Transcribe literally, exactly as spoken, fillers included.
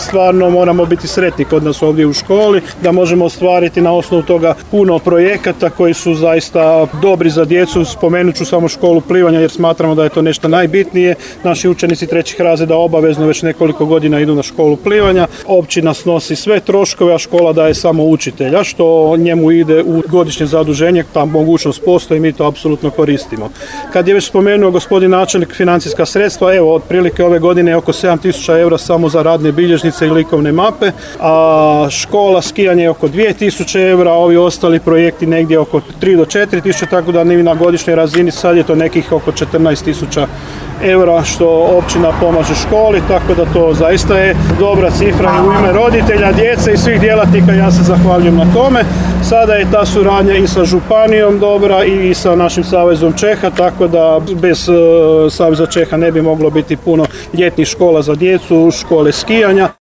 stvarno moramo biti sretni kod nas ovdje u školi, da možemo ostvariti na osnovu toga puno projekata koji su zaista dobri za djecu. Spomenut ću samo školu plivanja jer smatramo da je to nešto najbitnije. Naši učenici trećih razreda obavezno već nekoliko godina idu na školu plivanja. Općina snosi sve troškove, a škola daje samo učitelja, što njemu ide u godišnje zaduženje, ta mogućnost postoji, mi to apsolutno koristimo. Kad je već spomenuo gospodin načelnik financijska sredstva, evo, otprilike ove godine je oko sedam tisuća eura samo za radne bilježnice i likovne mape, a škola skijanje je oko dvije tisuće eura, a ovi ostali projekti negdje oko tri do četiri tisuće, tako da ni na godišnjoj razini sad je to nekih oko četrnaest tisuća eura što općina pomaže školi, tako da to zaista je dobra cifra i u ime roditelja, djece i svih djelatnika ja se zahvaljujem na tome. Sada je ta suradnja i sa županijom dobra i sa našim Savezom Čeha, tako da bez uh, Saveza Čeha ne bi moglo biti puno ljetnih škola za djecu, škole skijanja.